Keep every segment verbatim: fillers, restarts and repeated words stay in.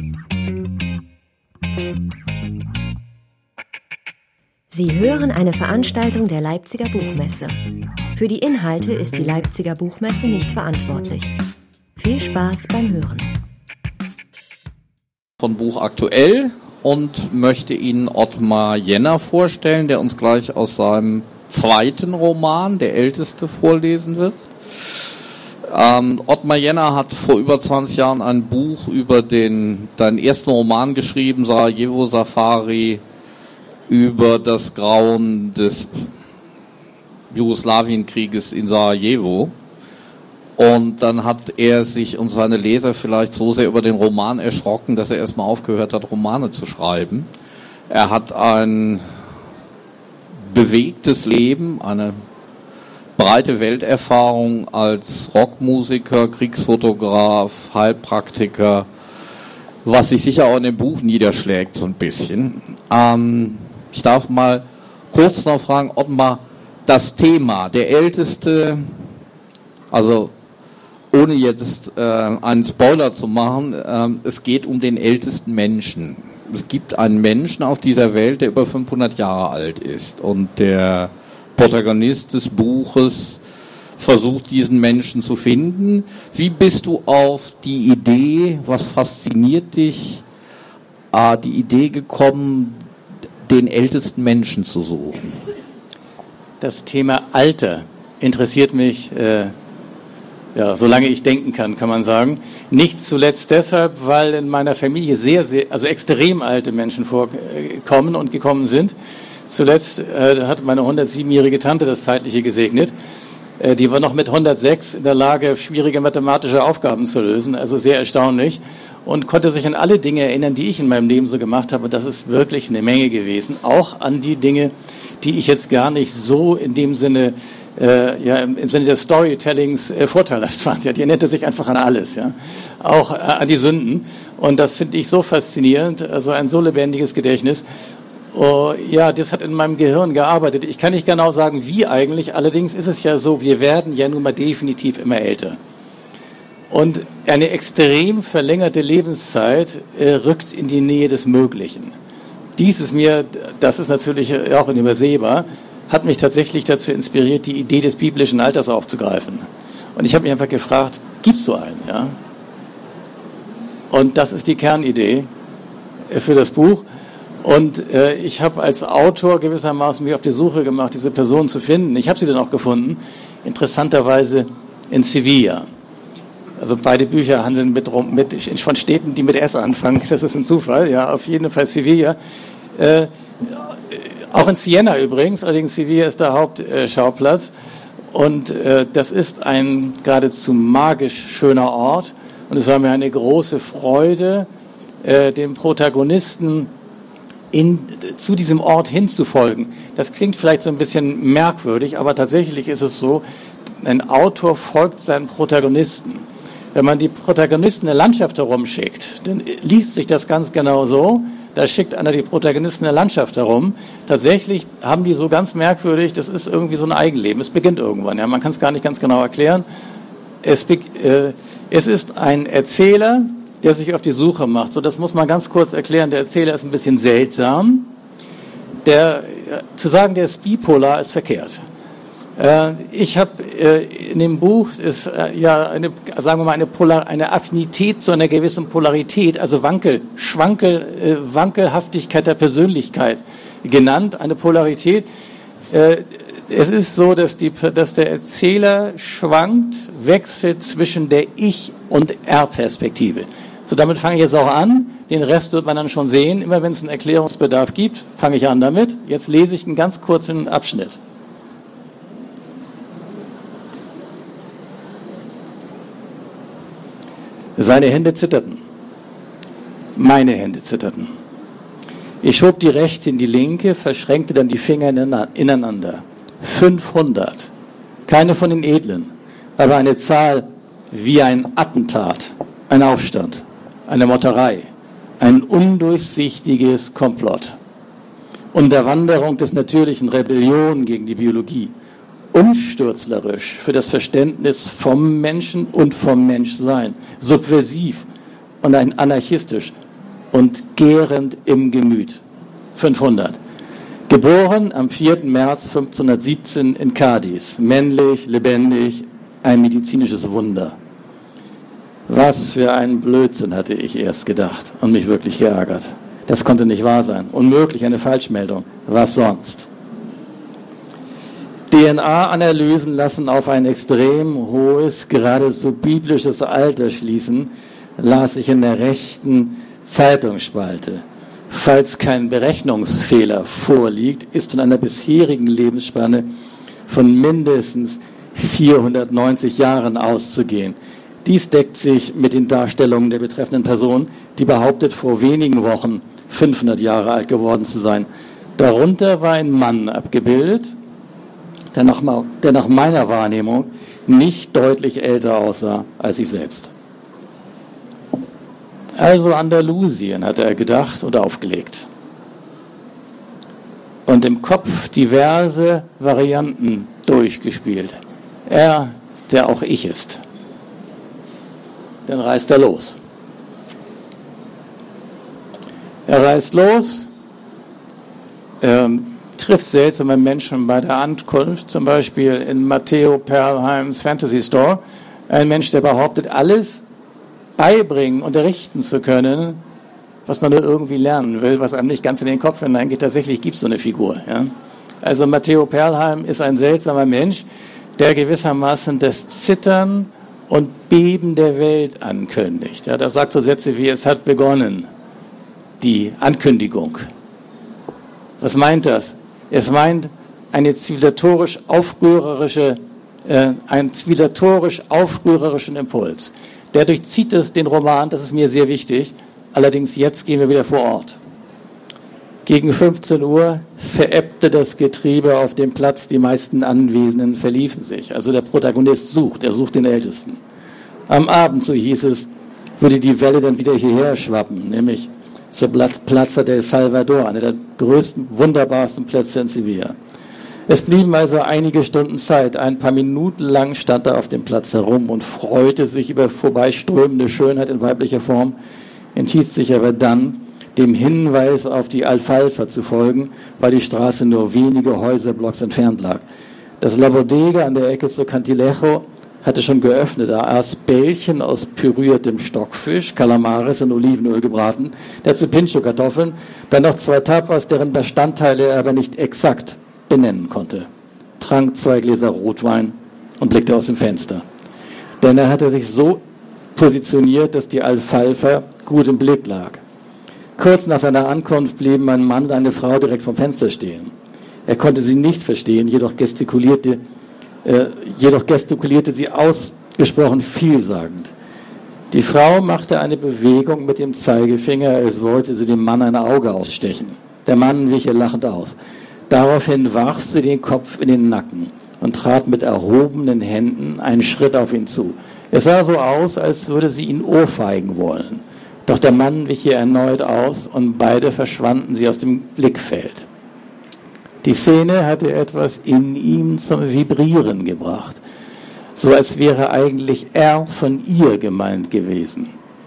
Sie hören eine Veranstaltung der Leipziger Buchmesse. Für die Inhalte ist die Leipziger Buchmesse nicht verantwortlich. Viel Spaß beim Hören. Von Buch aktuell und möchte Ihnen Ottmar Jenner vorstellen, der uns gleich aus seinem zweiten Roman, der älteste, vorlesen wird. Ähm, Ottmar Jenner hat vor über zwanzig Jahren ein Buch über den, seinen ersten Roman geschrieben, Sarajevo Safari, über das Grauen des Jugoslawienkrieges in Sarajevo. Und dann hat er sich und seine Leser vielleicht so sehr über den Roman erschrocken, dass er erstmal aufgehört hat, Romane zu schreiben. Er hat ein bewegtes Leben, eine breite Welterfahrung als Rockmusiker, Kriegsfotograf, Heilpraktiker, was sich sicher auch in dem Buch niederschlägt so ein bisschen. Ähm, ich darf mal kurz noch fragen, Ottmar, das Thema, der älteste, also ohne jetzt äh, einen Spoiler zu machen, äh, es geht um den ältesten Menschen. Es gibt einen Menschen auf dieser Welt, der über fünfhundert Jahre alt ist. Und der Protagonist des Buches versucht, diesen Menschen zu finden. Wie bist du auf die Idee, was fasziniert dich, äh, die Idee gekommen, den ältesten Menschen zu suchen? Das Thema Alter interessiert mich, äh, ja, solange ich denken kann, kann man sagen. Nicht zuletzt deshalb, weil in meiner Familie sehr, sehr, also extrem alte Menschen vorkommen und gekommen sind. Zuletzt äh, hat meine hundertsiebenjährige Tante das Zeitliche gesegnet. Äh, die war noch mit hundertsechs in der Lage, schwierige mathematische Aufgaben zu lösen, also sehr erstaunlich. Und konnte sich an alle Dinge erinnern, die ich in meinem Leben so gemacht habe. Und das ist wirklich eine Menge gewesen. Auch an die Dinge, die ich jetzt gar nicht so in dem Sinne, äh, ja, im, im Sinne des Storytellings äh, vorteilhaft fand. Ja, die erinnerte sich einfach an alles, ja. Auch äh, an die Sünden. Und das finde ich so faszinierend. Also ein so lebendiges Gedächtnis. Oh, ja, das hat in meinem Gehirn gearbeitet. Ich kann nicht genau sagen, wie eigentlich. Allerdings ist es ja so, wir werden ja nun mal definitiv immer älter. Und eine extrem verlängerte Lebenszeit äh, rückt in die Nähe des Möglichen. Dies ist mir, das ist natürlich auch unübersehbar, hat mich tatsächlich dazu inspiriert, die Idee des biblischen Alters aufzugreifen. Und ich habe mich einfach gefragt, gibt's so einen? Ja? Und das ist die Kernidee äh, für das Buch. Und äh, ich habe als Autor gewissermaßen mich auf die Suche gemacht, diese Person zu finden. Ich habe sie dann auch gefunden, interessanterweise in Sevilla. Also beide Bücher handeln mit, mit, von Städten, die mit S anfangen. Das ist ein Zufall, ja, auf jeden Fall Sevilla. Äh, auch in Siena übrigens, allerdings Sevilla ist der Hauptschauplatz. Und äh, das ist ein geradezu magisch schöner Ort. Und es war mir eine große Freude, äh, dem Protagonisten in, zu diesem Ort hinzufolgen. Das klingt vielleicht so ein bisschen merkwürdig, aber tatsächlich ist es so, ein Autor folgt seinen Protagonisten. Wenn man die Protagonisten der Landschaft herumschickt, dann liest sich das ganz genau so. Da schickt einer die Protagonisten der Landschaft herum. Tatsächlich haben die so ganz merkwürdig, das ist irgendwie so ein Eigenleben. Es beginnt irgendwann, ja, man kann es gar nicht ganz genau erklären. Es, äh, es ist ein Erzähler, der sich auf die Suche macht. So, das muss man ganz kurz erklären. Der Erzähler ist ein bisschen seltsam. Der, äh, zu sagen, der ist bipolar, ist verkehrt. Ich habe äh, in dem Buch ist äh, ja eine, sagen wir mal eine Polar, eine Affinität zu einer gewissen Polarität, also Wankel, Schwankel, äh, Wankelhaftigkeit der Persönlichkeit genannt, eine Polarität. Äh, es ist so, dass die, dass der Erzähler schwankt, wechselt zwischen der Ich- und Er-Perspektive. So, damit fange ich jetzt auch an. Den Rest wird man dann schon sehen. Immer wenn es einen Erklärungsbedarf gibt, fange ich an damit. Jetzt lese ich einen ganz kurzen Abschnitt. Seine Hände zitterten. Meine Hände zitterten. Ich schob die rechte in die linke, verschränkte dann die Finger ineinander. fünfhundert. Keine von den Edlen, aber eine Zahl wie ein Attentat, ein Aufstand, eine Motterei, ein undurchsichtiges Komplott. Unterwanderung des natürlichen, Rebellion gegen die Biologie. Umstürzlerisch für das Verständnis vom Menschen und vom Menschsein, subversiv und ein anarchistisch, und gärend im Gemüt. fünfhundert. Geboren am vierten März fünfzehnhundertsiebzehn in Cadiz. Männlich, lebendig, ein medizinisches Wunder. Was für ein Blödsinn, hatte ich erst gedacht und mich wirklich geärgert. Das konnte nicht wahr sein. Unmöglich, eine Falschmeldung. Was sonst? D N A-Analysen lassen auf ein extrem hohes, geradezu biblisches Alter schließen, las ich in der rechten Zeitungsspalte. Falls kein Berechnungsfehler vorliegt, ist von einer bisherigen Lebensspanne von mindestens vierhundertneunzig Jahren auszugehen. Dies deckt sich mit den Darstellungen der betreffenden Person, die behauptet, vor wenigen Wochen fünfhundert Jahre alt geworden zu sein. Darunter war ein Mann abgebildet, der nach, der nach meiner Wahrnehmung nicht deutlich älter aussah als ich selbst. Also Andalusien, hat er gedacht und aufgelegt. Und im Kopf diverse Varianten durchgespielt. Er, der auch ich ist. Dann reist er los. Er reist los, ähm, trifft seltsame Menschen bei der Ankunft, zum Beispiel in Matteo Perlheims Fantasy Store. Ein Mensch, der behauptet, alles beibringen, unterrichten zu können, was man nur irgendwie lernen will, was einem nicht ganz in den Kopf hineingeht. Tatsächlich gibt es so eine Figur. Ja? Also Matteo Perlheim ist ein seltsamer Mensch, der gewissermaßen das Zittern und Beben der Welt ankündigt. Ja, das sagt so Sätze wie, es hat begonnen, die Ankündigung. Was meint das? Es meint eine zivilisatorisch aufrührerische, äh, einen zivilisatorisch aufrührerischen Impuls. Der durchzieht es den Roman, das ist mir sehr wichtig. Allerdings jetzt gehen wir wieder vor Ort. Gegen fünfzehn Uhr verebbte das Getriebe auf dem Platz, die meisten Anwesenden verliefen sich. Also der Protagonist sucht, er sucht den Ältesten. Am Abend, so hieß es, würde die Welle dann wieder hierher schwappen, nämlich zur Plaza del Salvador, einer der größten, wunderbarsten Plätze in Sevilla. Es blieben also einige Stunden Zeit. Ein paar Minuten lang stand er auf dem Platz herum und freute sich über vorbeiströmende Schönheit in weiblicher Form, entschied sich aber dann, dem Hinweis auf die Alfalfa zu folgen, weil die Straße nur wenige Häuserblocks entfernt lag. Das La Bodega an der Ecke zu Cantilejo hatte schon geöffnet. Er aß Bällchen aus püriertem Stockfisch, Kalamares in Olivenöl gebraten, dazu Pincho-Kartoffeln, dann noch zwei Tapas, deren Bestandteile er aber nicht exakt benennen konnte. Trank zwei Gläser Rotwein und blickte aus dem Fenster. Denn er hatte sich so positioniert, dass die Alfalfa gut im Blick lag. Kurz nach seiner Ankunft blieben ein Mann und eine Frau direkt vom Fenster stehen. Er konnte sie nicht verstehen, jedoch gestikulierte, äh, jedoch gestikulierte sie ausgesprochen vielsagend. Die Frau machte eine Bewegung mit dem Zeigefinger, als wollte sie dem Mann ein Auge ausstechen. Der Mann wich ihr lachend aus. Daraufhin warf sie den Kopf in den Nacken und trat mit erhobenen Händen einen Schritt auf ihn zu. Es sah so aus, als würde sie ihn ohrfeigen wollen. Doch der Mann wich ihr erneut aus und beide verschwanden sie aus dem Blickfeld. Die Szene hatte etwas in ihm zum Vibrieren gebracht, so als wäre eigentlich er von ihr gemeint gewesen.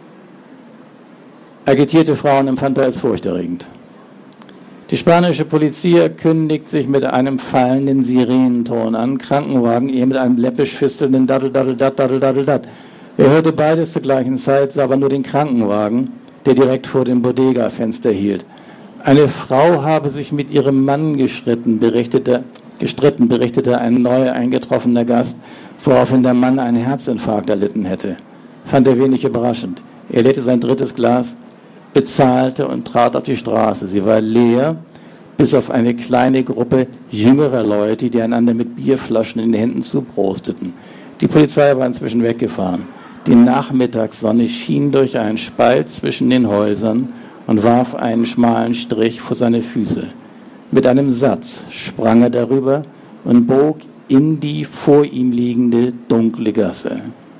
Agitierte Frauen empfand er als furchterregend. Die spanische Polizei kündigt sich mit einem fallenden Sirenenton an, Krankenwagen eher mit einem läppisch fistelnden Daddel, Daddel, Daddel, Daddel, Daddel, Daddel. Er hörte beides zur gleichen Zeit, sah aber nur den Krankenwagen, der direkt vor dem Bodega-Fenster hielt. Eine Frau habe sich mit ihrem Mann gestritten, berichtete, gestritten, berichtete ein neu eingetroffener Gast, woraufhin der Mann einen Herzinfarkt erlitten hätte. Fand er wenig überraschend. Er leerte sein drittes Glas, bezahlte und trat auf die Straße. Sie war leer, bis auf eine kleine Gruppe jüngerer Leute, die einander mit Bierflaschen in den Händen zuprosteten. Die Polizei war inzwischen weggefahren. Die Nachmittagssonne schien durch einen Spalt zwischen den Häusern und warf einen schmalen Strich vor seine Füße. Mit einem Satz sprang er darüber und bog in die vor ihm liegende dunkle Gasse.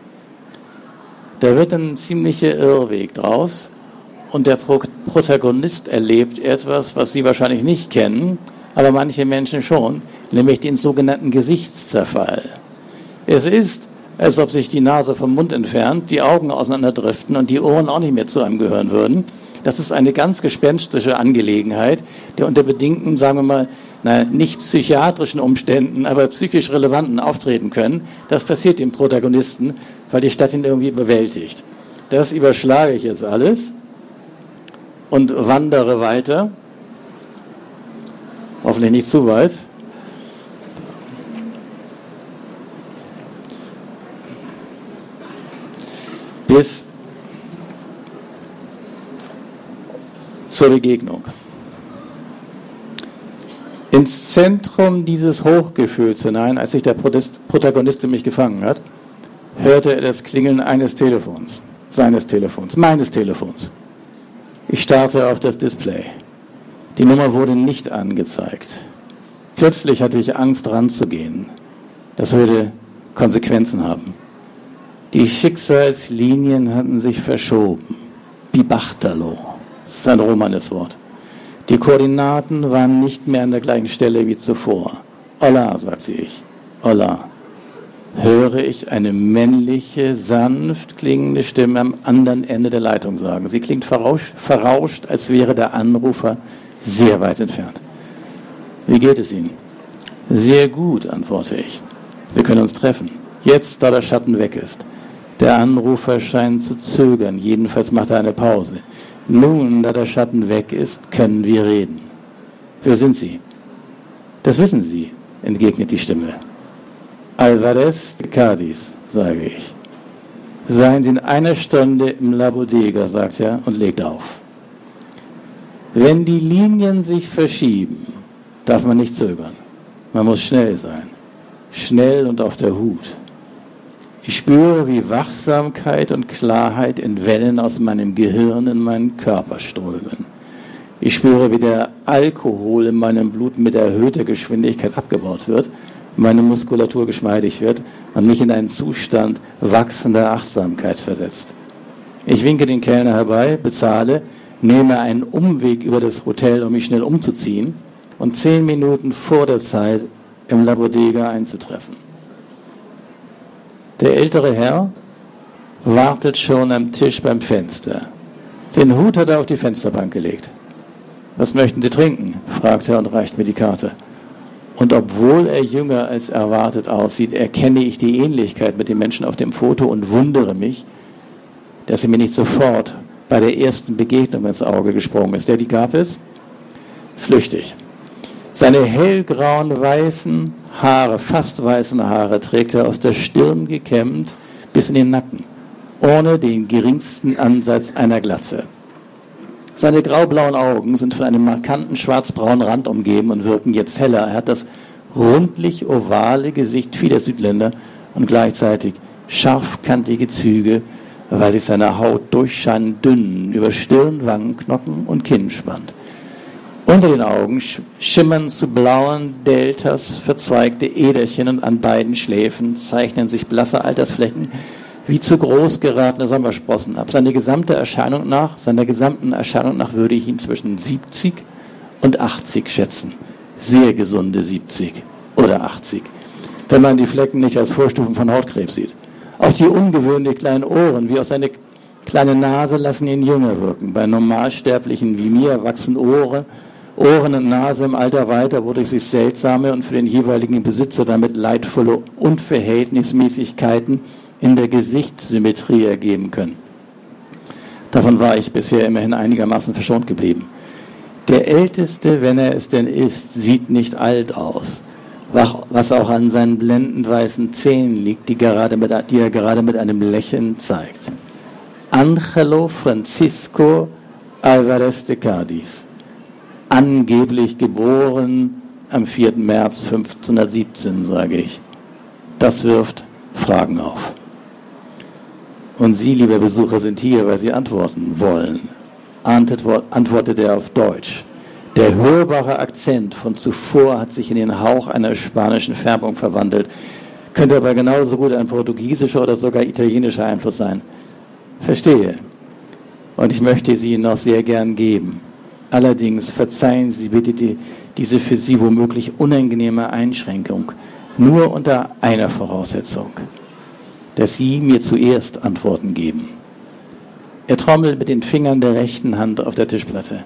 Da wird ein ziemlicher Irrweg draus und der Pro- Protagonist erlebt etwas, was Sie wahrscheinlich nicht kennen, aber manche Menschen schon, nämlich den sogenannten Gesichtszerfall. Es ist, als ob sich die Nase vom Mund entfernt, die Augen auseinanderdriften und die Ohren auch nicht mehr zu einem gehören würden. Das ist eine ganz gespenstische Angelegenheit, der unter bedingten, sagen wir mal, na, nicht psychiatrischen Umständen, aber psychisch relevanten auftreten können. Das passiert dem Protagonisten, weil die Stadt ihn irgendwie überwältigt. Das überschlage ich jetzt alles und wandere weiter. Hoffentlich nicht zu weit. Bis zur Begegnung. Ins Zentrum dieses Hochgefühls hinein, als sich der Protagonist mich gefangen hat, hörte er das Klingeln eines Telefons, seines Telefons, meines Telefons. Ich starrte auf das Display. Die Nummer wurde nicht angezeigt. Plötzlich hatte ich Angst, ranzugehen. Das würde Konsequenzen haben. Die Schicksalslinien hatten sich verschoben. Bibachtalo, das ist ein romanes Wort. Die Koordinaten waren nicht mehr an der gleichen Stelle wie zuvor. Hola, sagte ich. Hola. Höre ich eine männliche, sanft klingende Stimme am anderen Ende der Leitung sagen. Sie klingt verrauscht, verrauscht, als wäre der Anrufer sehr weit entfernt. Wie geht es Ihnen? Sehr gut, antworte ich. Wir können uns treffen. Jetzt, da der Schatten weg ist. Der Anrufer scheint zu zögern. Jedenfalls macht er eine Pause. Nun, da der Schatten weg ist, können wir reden. Wer sind Sie? Das wissen Sie, entgegnet die Stimme. Alvarez de Cádiz, sage ich. Seien Sie in einer Stunde im La Bodega, sagt er und legt auf. Wenn die Linien sich verschieben, darf man nicht zögern. Man muss schnell sein. Schnell und auf der Hut. Ich spüre, wie Wachsamkeit und Klarheit in Wellen aus meinem Gehirn in meinen Körper strömen. Ich spüre, wie der Alkohol in meinem Blut mit erhöhter Geschwindigkeit abgebaut wird, meine Muskulatur geschmeidig wird und mich in einen Zustand wachsender Achtsamkeit versetzt. Ich winke den Kellner herbei, bezahle, nehme einen Umweg über das Hotel, um mich schnell umzuziehen und zehn Minuten vor der Zeit im La Bodega einzutreffen. Der ältere Herr wartet schon am Tisch beim Fenster. Den Hut hat er auf die Fensterbank gelegt. Was möchten Sie trinken? Fragt er und reicht mir die Karte. Und obwohl er jünger als erwartet aussieht, erkenne ich die Ähnlichkeit mit dem Menschen auf dem Foto und wundere mich, dass er mir nicht sofort bei der ersten Begegnung ins Auge gesprungen ist. Der, die gab es? Flüchtig. Seine hellgrauen, weißen Haare, fast weißen Haare, trägt er aus der Stirn gekämmt bis in den Nacken, ohne den geringsten Ansatz einer Glatze. Seine graublauen Augen sind von einem markanten schwarzbraunen Rand umgeben und wirken jetzt heller. Er hat das rundlich ovale Gesicht vieler Südländer und gleichzeitig scharfkantige Züge, weil sich seine Haut durchscheinend dünn über Stirn, Wangen, Knochen und Kinn spannt. Unter den Augen schimmern zu blauen Deltas verzweigte Äderchen und an beiden Schläfen zeichnen sich blasse Altersflecken wie zu groß geratene Sommersprossen ab. Seine gesamte Erscheinung nach, seiner gesamten Erscheinung nach würde ich ihn zwischen siebzig und achtzig schätzen. Sehr gesunde siebzig oder achtzig, wenn man die Flecken nicht als Vorstufen von Hautkrebs sieht. Auch die ungewöhnlich kleinen Ohren, wie aus seiner kleinen Nase, lassen ihn jünger wirken. Bei Normalsterblichen wie mir wachsen Ohren, Ohren und Nase im Alter weiter, wodurch sich seltsame und für den jeweiligen Besitzer damit leidvolle Unverhältnismäßigkeiten in der Gesichtssymmetrie ergeben können. Davon war ich bisher immerhin einigermaßen verschont geblieben. Der Älteste, wenn er es denn ist, sieht nicht alt aus, was auch an seinen blendend weißen Zähnen liegt, die, gerade mit, die er gerade mit einem Lächeln zeigt. Angelo Francisco Alvarez de Cádiz, angeblich geboren am vierten März fünfzehnhundertsiebzehn, sage ich. Das wirft Fragen auf. Und Sie, lieber Besucher, sind hier, weil Sie antworten wollen. Antwortet er auf Deutsch. Der hörbare Akzent von zuvor hat sich in den Hauch einer spanischen Färbung verwandelt. Könnte aber genauso gut ein portugiesischer oder sogar italienischer Einfluss sein. Verstehe. Und ich möchte sie Ihnen noch sehr gern geben. Allerdings verzeihen Sie bitte die, diese für Sie womöglich unangenehme Einschränkung. Nur unter einer Voraussetzung. Dass Sie mir zuerst Antworten geben. Er trommelt mit den Fingern der rechten Hand auf der Tischplatte.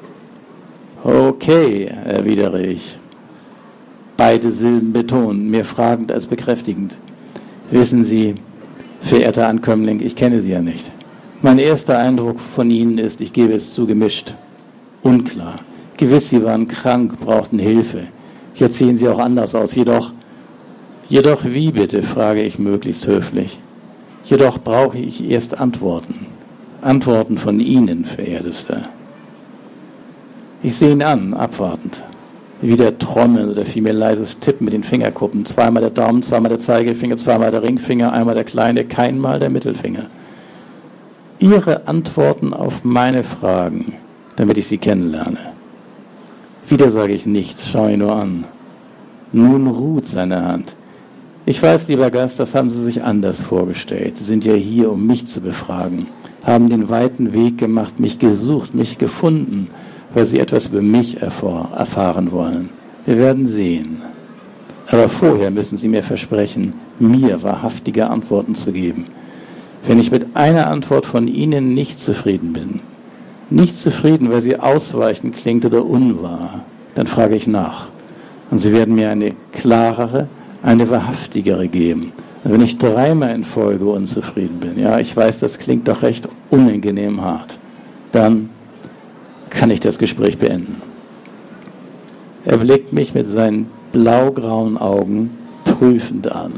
Okay, erwidere ich. Beide Silben betont, mehr fragend als bekräftigend. Wissen Sie, verehrter Ankömmling, ich kenne Sie ja nicht. Mein erster Eindruck von Ihnen ist, ich gebe es zu, gemischt. Unklar. Gewiss, Sie waren krank, brauchten Hilfe. Jetzt sehen Sie auch anders aus. Jedoch, jedoch wie bitte, frage ich möglichst höflich. Jedoch brauche ich erst Antworten. Antworten von Ihnen, verehrtester. Ich sehe ihn an, abwartend. Wieder Trommeln oder vielmehr leises Tippen mit den Fingerkuppen. Zweimal der Daumen, zweimal der Zeigefinger, zweimal der Ringfinger, einmal der kleine, keinmal der Mittelfinger. Ihre Antworten auf meine Fragen, damit ich Sie kennenlerne. Wieder sage ich nichts, schaue ihn nur an. Nun ruht seine Hand. Ich weiß, lieber Gast, das haben Sie sich anders vorgestellt. Sie sind ja hier, um mich zu befragen. Haben den weiten Weg gemacht, mich gesucht, mich gefunden, weil Sie etwas über mich erfahr- erfahren wollen. Wir werden sehen. Aber vorher müssen Sie mir versprechen, mir wahrhaftige Antworten zu geben. Wenn ich mit einer Antwort von Ihnen nicht zufrieden bin, nicht zufrieden, weil sie ausweichend klingt oder unwahr, dann frage ich nach. Und Sie werden mir eine klarere, eine wahrhaftigere geben. Und wenn ich dreimal in Folge unzufrieden bin, ja, ich weiß, das klingt doch recht unangenehm hart, dann kann ich das Gespräch beenden. Er blickt mich mit seinen blaugrauen Augen prüfend an.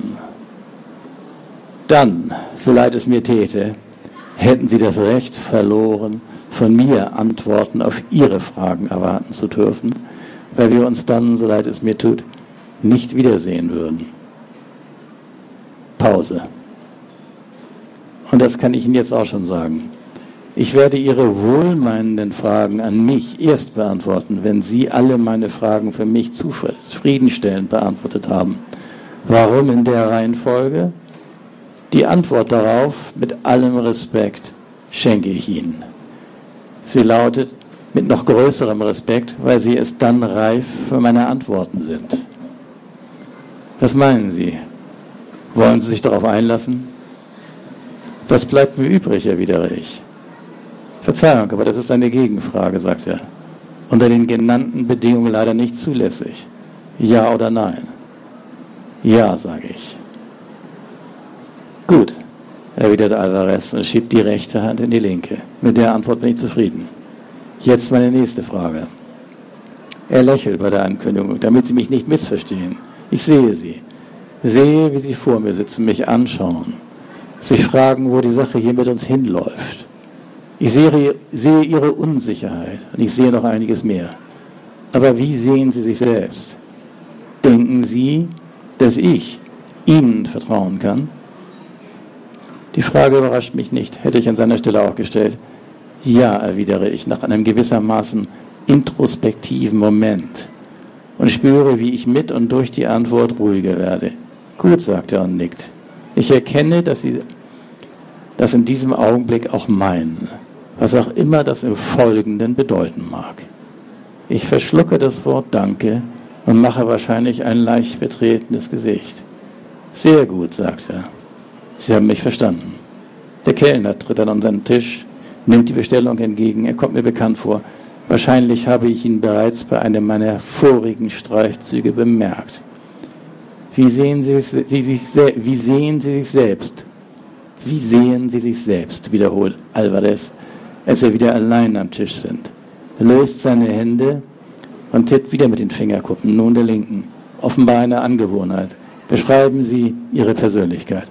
Dann, so leid es mir täte, hätten Sie das Recht verloren, von mir Antworten auf Ihre Fragen erwarten zu dürfen, weil wir uns dann, so leid es mir tut, nicht wiedersehen würden. Pause. Und das kann ich Ihnen jetzt auch schon sagen. Ich werde Ihre wohlmeinenden Fragen an mich erst beantworten, wenn Sie alle meine Fragen für mich zufriedenstellend beantwortet haben. Warum in der Reihenfolge? Die Antwort darauf, mit allem Respekt, schenke ich Ihnen. Sie lautet, mit noch größerem Respekt, weil Sie es dann reif für meine Antworten sind. Was meinen Sie? Wollen Sie sich darauf einlassen? Was bleibt mir übrig, erwidere ich. Verzeihung, aber das ist eine Gegenfrage, sagt er. Unter den genannten Bedingungen leider nicht zulässig. Ja oder nein? Ja, sage ich. Gut, erwidert Alvarez und schiebt die rechte Hand in die linke. Mit der Antwort bin ich zufrieden. Jetzt meine nächste Frage. Er lächelt bei der Ankündigung, damit Sie mich nicht missverstehen. Ich sehe Sie. Sehe, wie Sie vor mir sitzen, mich anschauen. Sich fragen, wo die Sache hier mit uns hinläuft. Ich sehe, sehe Ihre Unsicherheit und ich sehe noch einiges mehr. Aber wie sehen Sie sich selbst? Denken Sie, dass ich Ihnen vertrauen kann? Die Frage überrascht mich nicht, hätte ich an seiner Stelle auch gestellt. Ja, erwidere ich nach einem gewissermaßen introspektiven Moment und spüre, wie ich mit und durch die Antwort ruhiger werde. Gut, sagt er und nickt. Ich erkenne, dass Sie das in diesem Augenblick auch meinen, was auch immer das im Folgenden bedeuten mag. Ich verschlucke das Wort Danke und mache wahrscheinlich ein leicht betretenes Gesicht. Sehr gut, sagt er. Sie haben mich verstanden. Der Kellner tritt dann an seinen Tisch, nimmt die Bestellung entgegen. Er kommt mir bekannt vor. Wahrscheinlich habe ich ihn bereits bei einem meiner vorigen Streichzüge bemerkt. Wie sehen Sie, Sie, sich, wie sehen Sie sich selbst? Wie sehen Sie sich selbst? Wiederholt Alvarez, als wir wieder allein am Tisch sind. Er löst seine Hände und tippt wieder mit den Fingerkuppen, nun der linken. Offenbar eine Angewohnheit. Beschreiben Sie Ihre Persönlichkeit.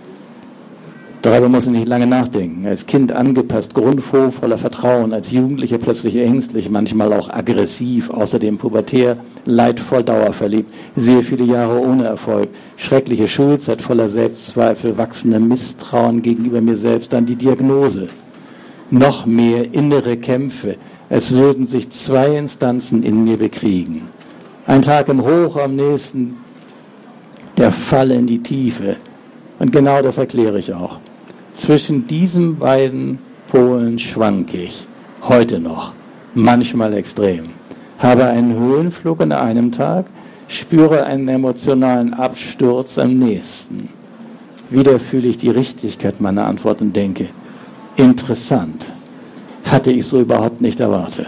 Darüber muss ich nicht lange nachdenken. Als Kind angepasst, grundfroh, voller Vertrauen, als Jugendlicher plötzlich ängstlich, manchmal auch aggressiv, außerdem pubertär, leidvoll, dauerverliebt, sehr viele Jahre ohne Erfolg, schreckliche Schulzeit voller Selbstzweifel, wachsender Misstrauen gegenüber mir selbst, dann die Diagnose. Noch mehr innere Kämpfe, als würden sich zwei Instanzen in mir bekriegen. Ein Tag im Hoch, am nächsten der Fall in die Tiefe. Und genau das erkläre ich auch. Zwischen diesen beiden Polen schwanke ich, heute noch, manchmal extrem. Habe einen Höhenflug an einem Tag, spüre einen emotionalen Absturz am nächsten. Wieder fühle ich die Richtigkeit meiner Antwort und denke, Interessant. Hatte ich so überhaupt nicht erwartet.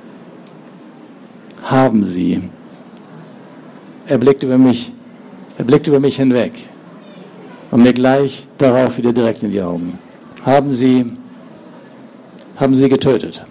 Haben Sie. Er blickt über mich, er blickt über mich hinweg und mir gleich darauf wieder direkt in die Augen. Haben Sie, haben Sie getötet?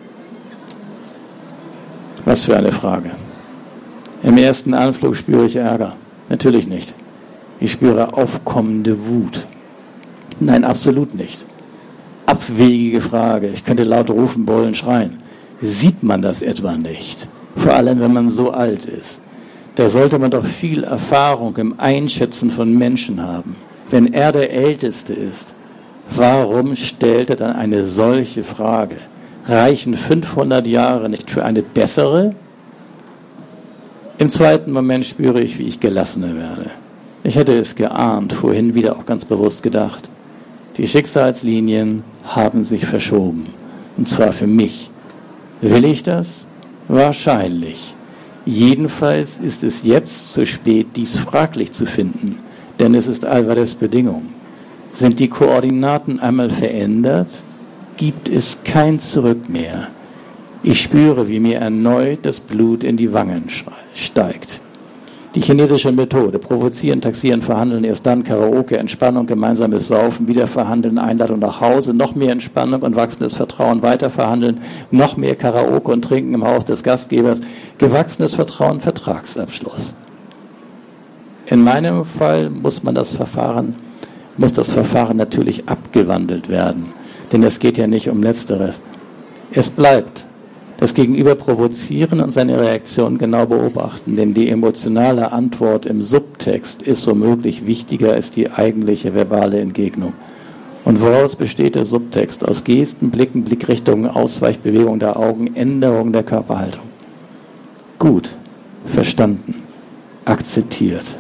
Was für eine Frage. Im ersten Anflug spüre ich Ärger. Natürlich nicht. Ich spüre aufkommende Wut. Nein, absolut nicht. Abwegige Frage. Ich könnte laut rufen, brüllen, schreien. Sieht man das etwa nicht? Vor allem, wenn man so alt ist. Da sollte man doch viel Erfahrung im Einschätzen von Menschen haben. Wenn er der Älteste ist, warum stellt er dann eine solche Frage? Reichen fünfhundert Jahre nicht für eine bessere? Im zweiten Moment spüre ich, wie ich gelassener werde. Ich hätte es geahnt, vorhin wieder auch ganz bewusst gedacht. Die Schicksalslinien haben sich verschoben. Und zwar für mich. Will ich das? Wahrscheinlich. Jedenfalls ist es jetzt zu spät, dies fraglich zu finden, denn es ist Alvarez' Bedingung. Sind die Koordinaten einmal verändert, gibt es kein Zurück mehr. Ich spüre, wie mir erneut das Blut in die Wangen steigt. Die chinesische Methode, provozieren, taxieren, verhandeln, erst dann Karaoke, Entspannung, gemeinsames Saufen, wieder verhandeln, Einladung nach Hause, noch mehr Entspannung und wachsendes Vertrauen, weiter verhandeln, noch mehr Karaoke und Trinken im Haus des Gastgebers, gewachsenes Vertrauen, Vertragsabschluss. In meinem Fall muss man das Verfahren, muss das Verfahren natürlich abgewandelt werden, denn es geht ja nicht um Letzteres. Es bleibt das Gegenüber provozieren und seine Reaktion genau beobachten, denn die emotionale Antwort im Subtext ist womöglich wichtiger als die eigentliche verbale Entgegnung. Und woraus besteht der Subtext? Aus Gesten, Blicken, Blickrichtungen, Ausweichbewegung der Augen, Änderung der Körperhaltung. Gut, verstanden, akzeptiert.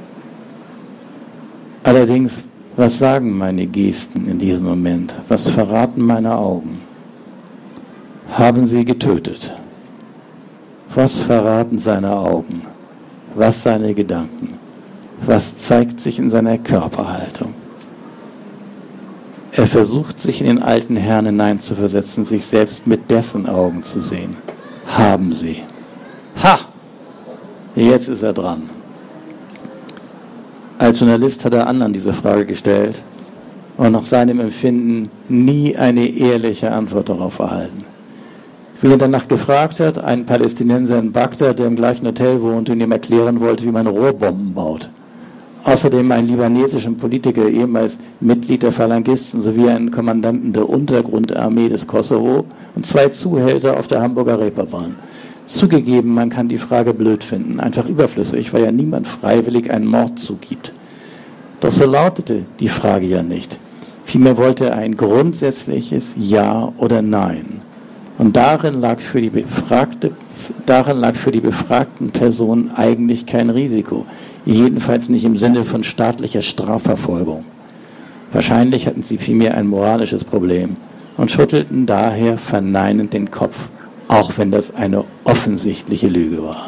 Allerdings, was sagen meine Gesten in diesem Moment? Was verraten meine Augen? Haben Sie getötet? Was verraten seine Augen? Was seine Gedanken? Was zeigt sich in seiner Körperhaltung? Er versucht, sich in den alten Herrn hineinzuversetzen, sich selbst mit dessen Augen zu sehen. Haben Sie. Ha! Jetzt ist er dran. Als Journalist hat er anderen diese Frage gestellt und nach seinem Empfinden nie eine ehrliche Antwort darauf erhalten. Wie er danach gefragt hat, ein Palästinenser in Bagdad, der im gleichen Hotel wohnt und ihm erklären wollte, wie man Rohrbomben baut. Außerdem einen libanesischen Politiker, ehemals Mitglied der Phalangisten, sowie einen Kommandanten der Untergrundarmee des Kosovo und zwei Zuhälter auf der Hamburger Reeperbahn. Zugegeben, man kann die Frage blöd finden, einfach überflüssig, weil ja niemand freiwillig einen Mord zugibt. Doch so lautete die Frage ja nicht. Vielmehr wollte er ein grundsätzliches Ja oder Nein. Und darin lag für die befragte, darin lag für die befragten Personen eigentlich kein Risiko. Jedenfalls nicht im Sinne von staatlicher Strafverfolgung. Wahrscheinlich hatten sie vielmehr ein moralisches Problem und schüttelten daher verneinend den Kopf, auch wenn das eine offensichtliche Lüge war.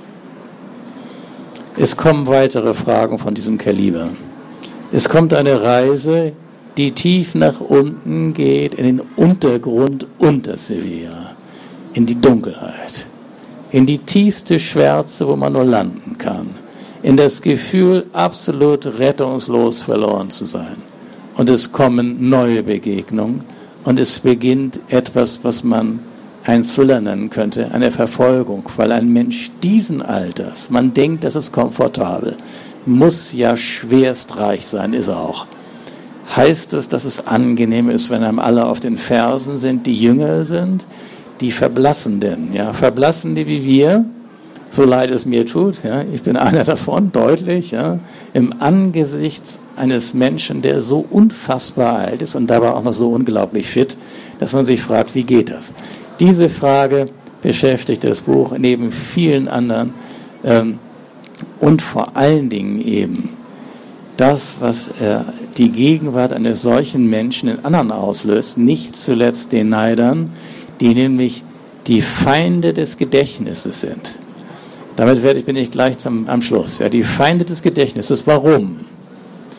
Es kommen weitere Fragen von diesem Kaliber. Es kommt eine Reise, die tief nach unten geht, in den Untergrund unter Sevilla, in die Dunkelheit, in die tiefste Schwärze, wo man nur landen kann, in das Gefühl, absolut rettungslos verloren zu sein. Und es kommen neue Begegnungen und es beginnt etwas, was man ein Thriller nennen könnte, eine Verfolgung, weil ein Mensch diesen Alters, man denkt, das ist komfortabel, muss ja schwerst reich sein, ist er auch. Heißt es, dass es angenehm ist, wenn einem alle auf den Fersen sind, die jünger sind, die Verblassenden, ja, Verblassende wie wir, so leid es mir tut, ja, ich bin einer davon, deutlich, ja, im Angesicht eines Menschen, der so unfassbar alt ist und dabei auch noch so unglaublich fit, dass man sich fragt, wie geht das? Diese Frage beschäftigt das Buch neben vielen anderen ähm, und vor allen Dingen eben das, was äh, die Gegenwart eines solchen Menschen in anderen auslöst, nicht zuletzt den Neidern, die nämlich die Feinde des Gedächtnisses sind. Damit werde ich, bin ich gleich zum, am Schluss. Ja, die Feinde des Gedächtnisses. Warum?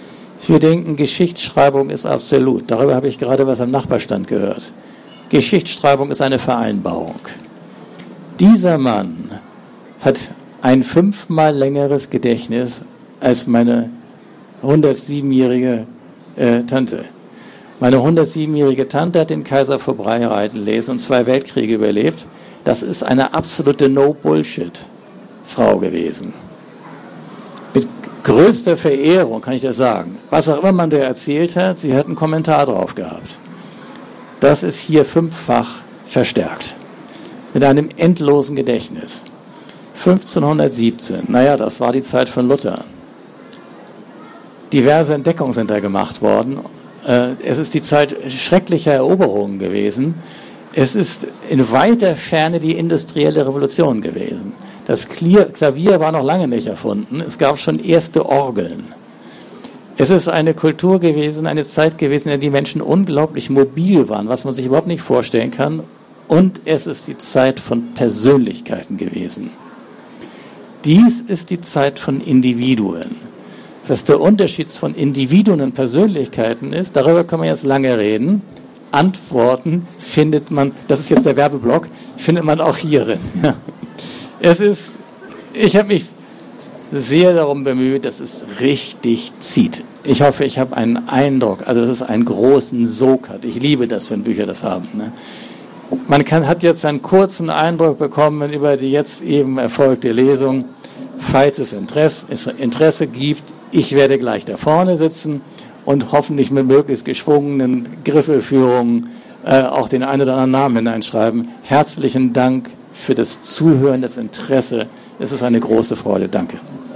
Wir denken, Geschichtsschreibung ist absolut. Darüber habe ich gerade was am Nachbarstand gehört. Geschichtsschreibung ist eine Vereinbarung. Dieser Mann hat ein fünfmal längeres Gedächtnis als meine hundertsiebenjährige äh, Tante. Meine hundertsiebenjährige Tante hat den Kaiser vorbeireiten lesen und zwei Weltkriege überlebt. Das ist eine absolute No-Bullshit-Frau gewesen. Mit größter Verehrung kann ich das sagen. Was auch immer man da erzählt hat, sie hat einen Kommentar drauf gehabt. Das ist hier fünffach verstärkt. Mit einem endlosen Gedächtnis. fünfzehnhundertsiebzehn, naja, das war die Zeit von Luther. Diverse Entdeckungen sind da gemacht worden. Es ist die Zeit schrecklicher Eroberungen gewesen. Es ist in weiter Ferne die industrielle Revolution gewesen. Das Klavier war noch lange nicht erfunden. Es gab schon erste Orgeln. Es ist eine Kultur gewesen, eine Zeit gewesen, in der die Menschen unglaublich mobil waren, was man sich überhaupt nicht vorstellen kann. Und es ist die Zeit von Persönlichkeiten gewesen. Dies ist die Zeit von Individuen. Was der Unterschied von Individuen und Persönlichkeiten ist, darüber können wir jetzt lange reden. Antworten findet man, das ist jetzt der Werbeblock, findet man auch hierin. Es ist, ich habe mich sehr darum bemüht, dass es richtig zieht. Ich hoffe, ich habe einen Eindruck, also dass es einen großen Sog hat. Ich liebe das, wenn Bücher das haben. Ne? Man kann, hat jetzt einen kurzen Eindruck bekommen über die jetzt eben erfolgte Lesung. Falls es Interesse, es Interesse gibt, ich werde gleich da vorne sitzen und hoffentlich mit möglichst geschwungenen Griffelführungen äh, auch den einen oder anderen Namen hineinschreiben. Herzlichen Dank für das Zuhören, das Interesse. Es ist eine große Freude. Danke.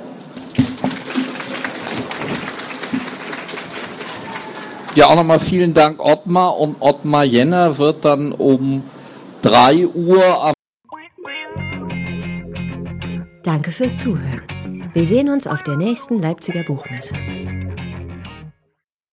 Ja, auch nochmal vielen Dank, Ottmar. Und Ottmar Jenner wird dann um drei Uhr am Danke fürs Zuhören. Wir sehen uns auf der nächsten Leipziger Buchmesse.